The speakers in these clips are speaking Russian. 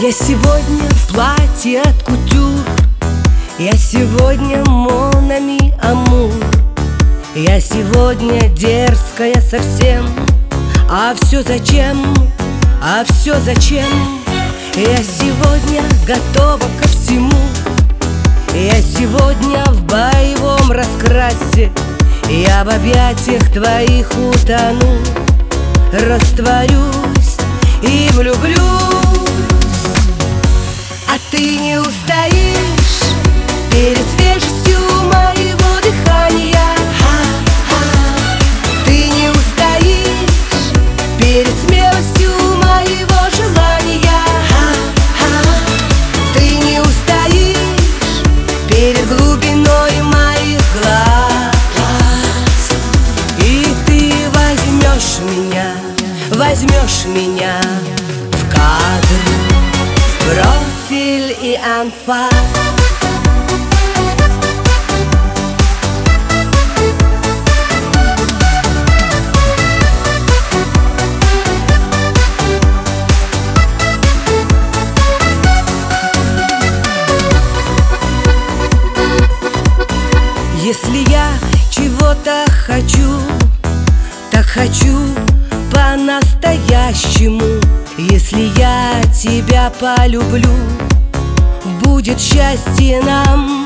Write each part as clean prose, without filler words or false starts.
Я сегодня в платье от кутюр, я сегодня mon ami amour. Я сегодня дерзкая совсем. А все зачем? А все зачем? Я сегодня готова ко всему. Я сегодня в боевом раскрасе. Я в объятиях твоих утону, растворюсь и влюблюсь. А ты не устоишь перед свежестью моего дыхания. Ты не устоишь перед смелостью моего желания. Ты не устоишь перед глубиной моих глаз. И ты возьмешь меня в кадр, в профиль и анфас. Если я чего-то хочу, так хочу по-настоящему. Если я тебя полюблю, будет счастье нам.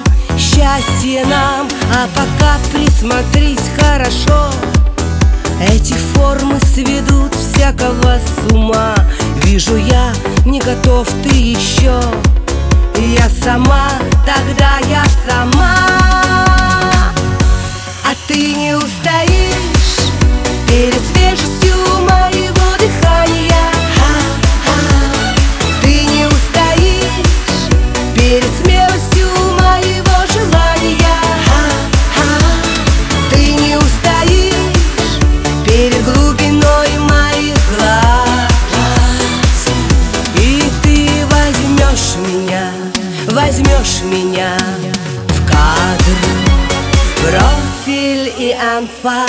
А пока присмотрись хорошо, эти формы сведут всякого с ума. Вижу я, не готов ты еще. Я сама, тогда я сама. А ты не устоишь перед свежестью моего дыхания. Ты не устоишь перед смелостью моего желания. Ты не устоишь перед глубиной моих глаз. И ты возьмешь меня в кадр, в профиль и анфас.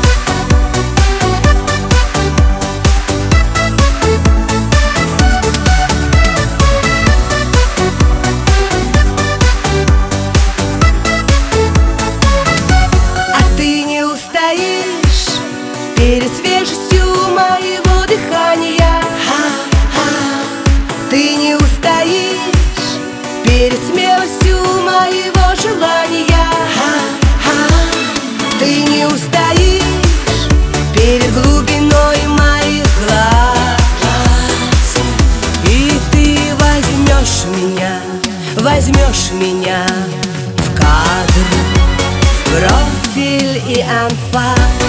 Перед свежестью моего дыхания. Ты не устоишь перед смелостью моего желания. Ты не устоишь перед глубиной моих глаз. И ты возьмешь меня в кадр, в профиль и анфас.